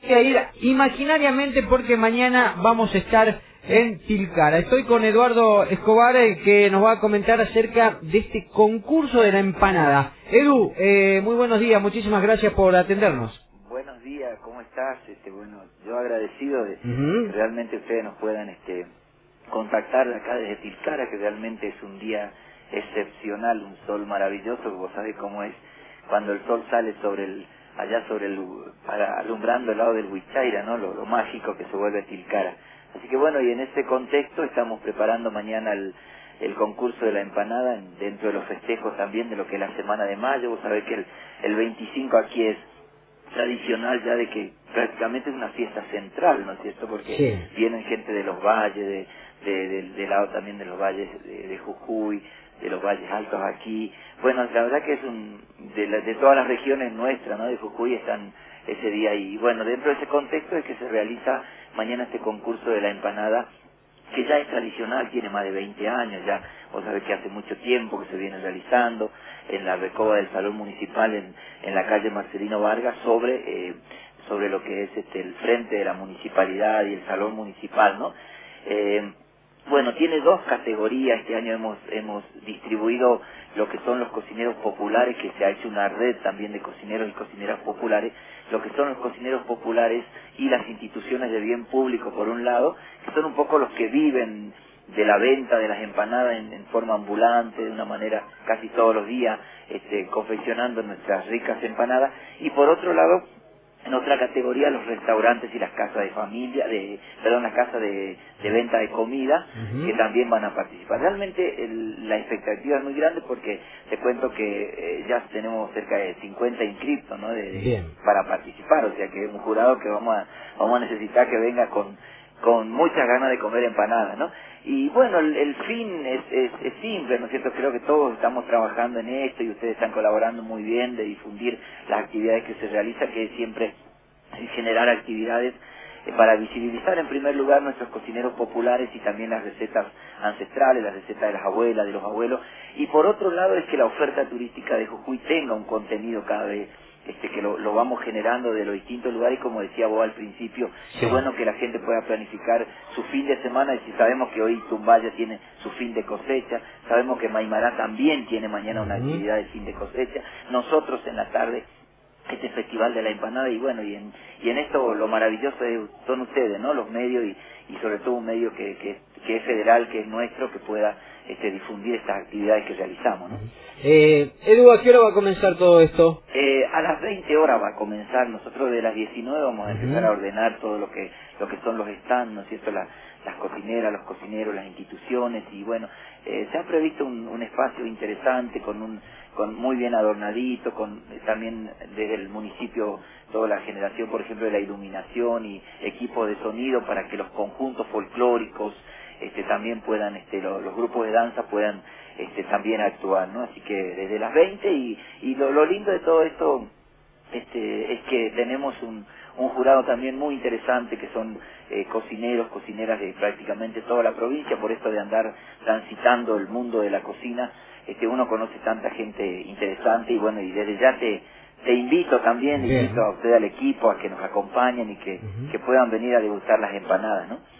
voy a ir imaginariamente porque mañana vamos a estar en Tilcara. Estoy con Eduardo Escobar, que nos va a comentar acerca de este concurso de la empanada. Edu, muy buenos días, muchísimas gracias por atendernos. Buenos días, ¿cómo estás? Bueno, yo agradecido de que Ujú. realmente ustedes nos puedan contactar de acá desde Tilcara, que realmente es un día excepcional, un sol maravilloso, que vos sabés cómo es cuando el sol sale allá sobre alumbrando el lado del Huichaira, ¿no? Lo mágico que se vuelve Tilcara. Así que bueno, y en ese contexto estamos preparando mañana el concurso de la empanada dentro de los festejos también de lo que es la Semana de Mayo. Vos sabés que el 25 aquí es tradicional ya de que prácticamente es una fiesta central, ¿no es cierto? Porque Sí. vienen gente de los valles, del lado también de los valles de Jujuy, de los valles altos aquí. Bueno, la verdad que es de todas las regiones nuestras, ¿no? De Jujuy están ese día y bueno, dentro de ese contexto es que se realiza mañana este concurso de la empanada, que ya es tradicional, tiene más de 20 años ya, vos sabés que hace mucho tiempo que se viene realizando en la recoba del Salón Municipal en la calle Marcelino Vargas sobre lo que es el frente de la municipalidad y el Salón Municipal, ¿no? Bueno, tiene dos categorías. Este año hemos distribuido lo que son los cocineros populares, que se ha hecho una red también de cocineros y cocineras populares, lo que son los cocineros populares y las instituciones de bien público por un lado, que son un poco los que viven de la venta de las empanadas en forma ambulante, de una manera casi todos los días, confeccionando nuestras ricas empanadas, y por otro lado, en otra categoría, los restaurantes y las casas de familia, las casas de venta de comida, que Ujú. también van a participar. Realmente la expectativa es muy grande porque te cuento que ya tenemos cerca de 50 inscriptos, ¿no? Bien. Para participar, o sea que es un jurado que vamos a necesitar que venga con muchas ganas de comer empanadas, ¿no? Y bueno, el fin es simple, ¿no es cierto? Creo que todos estamos trabajando en esto y ustedes están colaborando muy bien de difundir las actividades que se realizan, que es siempre generar actividades para visibilizar en primer lugar nuestros cocineros populares y también las recetas ancestrales, las recetas de las abuelas, de los abuelos, y por otro lado es que la oferta turística de Jujuy tenga un contenido cada vez que lo vamos generando de los distintos lugares, y como decía vos al principio, qué Sí. bueno que la gente pueda planificar su fin de semana, y si sabemos que hoy Tumbaya tiene su fin de cosecha, sabemos que Maimará también tiene mañana una Ujú. actividad de fin de cosecha, nosotros en la tarde este festival de la empanada, y bueno, y en esto lo maravilloso son ustedes, ¿no? Los medios, y sobre todo un medio que es federal, que es nuestro, que pueda difundir estas actividades que realizamos, ¿no? Edu, ¿a qué hora va a comenzar todo esto? A las 20 horas va a comenzar. Nosotros de las 19 vamos a empezar a Ujú. ordenar todo lo que son los stands, ¿no es cierto? Las cocineras, los cocineros, las instituciones, y bueno, se ha previsto un espacio interesante con muy bien adornadito, con también desde el municipio toda la generación, por ejemplo, de la iluminación y equipos de sonido para que los conjuntos folclóricos también puedan, los grupos de danza puedan también actuar, ¿no? Así que desde las 20, y lo lindo de todo esto es que tenemos un jurado también muy interesante, que son cocineros, cocineras de prácticamente toda la provincia. Por esto de andar transitando el mundo de la cocina, uno conoce tanta gente interesante, y bueno, y desde ya te invito también, le invito Bien. a usted, al equipo, a que nos acompañen y que Ujú. puedan venir a degustar las empanadas, ¿no?